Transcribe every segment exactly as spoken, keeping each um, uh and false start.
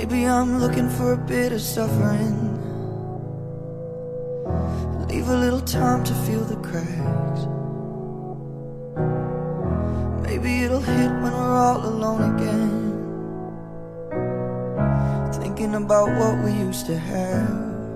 Maybe I'm looking for a bit of suffering. Leave a little time to feel the cracks. Maybe it'll hit when we're all alone again, thinking about what we used to have.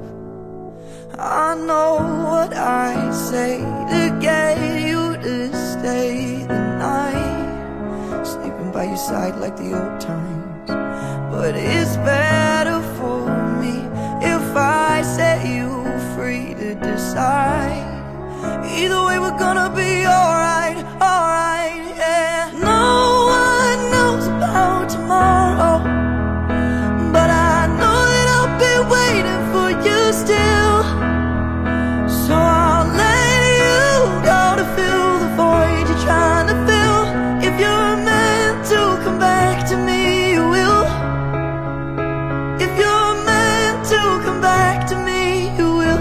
I know what I'd say to get you to stay the night, sleeping by your side like the old times. But it's better for me if I set you free to decide. Either way we're gonna be alright, alright, yeah. No one knows about tomorrow, but I know that I'll be waiting for you still. So I'll let you go to fill the void you're trying to fill. If you're meant to come back to me, you will. If you're meant to come back to me, you will.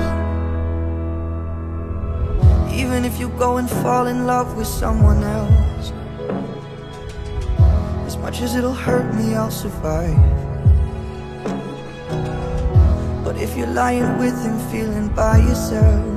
Even if you go and fall in love with someone else, as much as it'll hurt me, I'll survive. But if you're lying with him, feeling by yourself,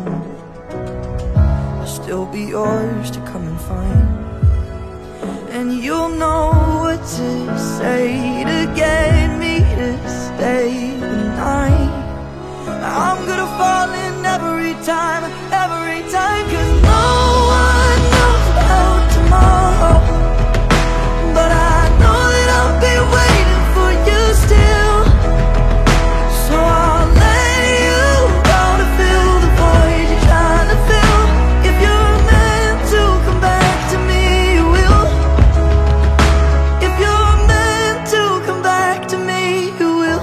I'll still be yours to come and find. And you'll know what to say to get me to stay the night. I'm gonna fall in every time, every time. Cause no one knows about tomorrow, but I know that I'll be waiting for you still. So I'll let you go to fill the void you're trying to fill. If you're meant to come back to me, you will. If you're meant to come back to me, you will.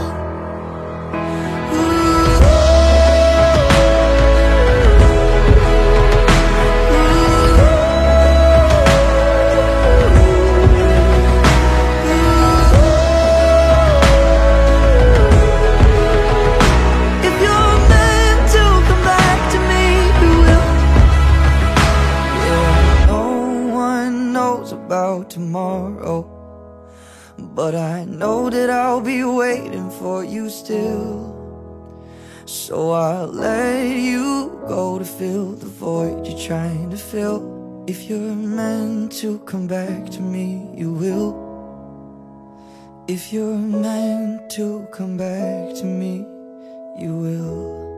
About tomorrow, but I know that I'll be waiting for you still. So I'll let you go to fill the void you're trying to fill. If you're meant to come back to me, you will. If you're meant to come back to me, you will.